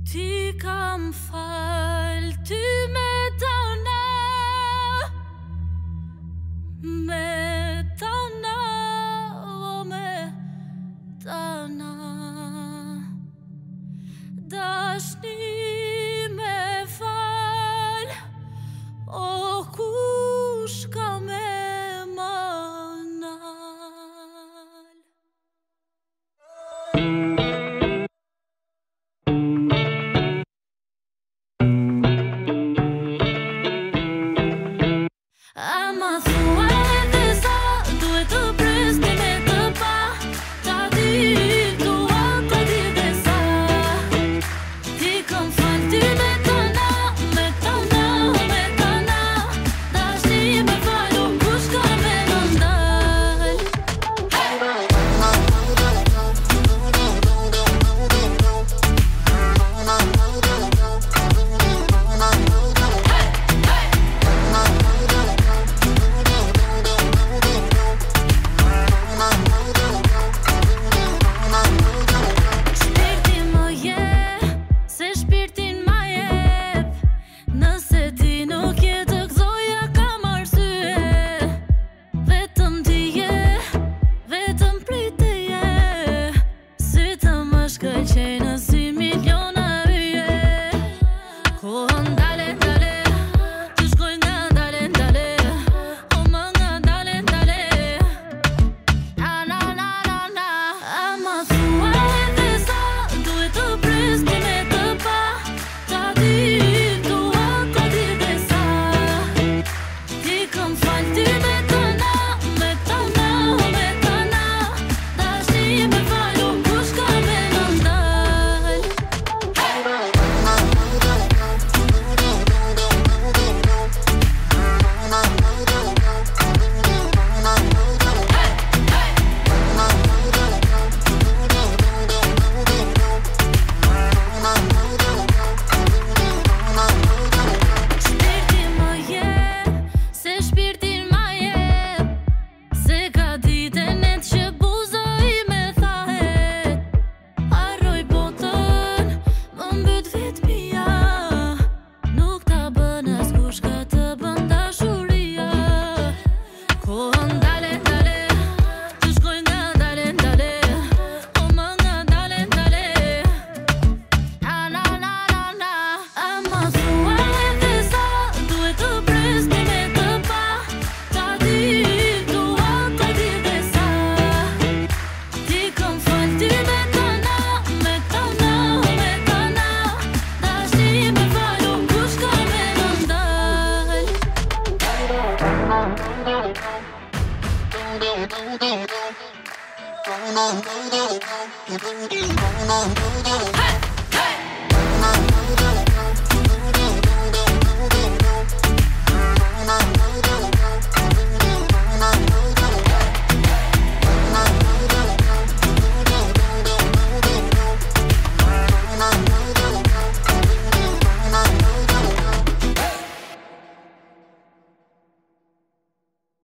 Ti kam fal, ty me tana, o me tana. Dashni me fal, o kush ka me manal. Ama thua edhe sa duhet të presni me të pa. Ta di dua ta di dhe sa. Ti kam fal ty me tana, me tana, me tana. Dashni me fal, o kush ka me mandal. Shpirti më je, se shpirtin ma jep. Nëse ti nuk je të gëzoja kam arsye. Vetëm ti je, vetëm prite je. Si të më shkëlqejnë si miliona yje. Kohën dale, dale, të shkoj nga dale, dale. O më nga dale, dale. Na, na, na, na, na. Ama thua edhe sa duhet të presni me të pa. Ta di dua ta di dhe sa. Ti kam fal ty me tana, me tana, me tana. Dashni me fal, o kush ka me mandal. Shpirti më je, se shpirtin ma jep. Se ka ditën e që buza ime thahet. Harroj botën, më mbyt vetmia. Nuk ta bën askush ka të bën dashuria. Kohën dale, dale, të shkoj nga dale, dale. O më nga dale, dale. Na, na, na, na, na. Ama thua edhe sa duhet të presni me të pa. Ta di dua ta di dhe sa. Ti kam fal ty me tana, me tana, me tana. Dashni me fal, o kush ka me mandal. Hey!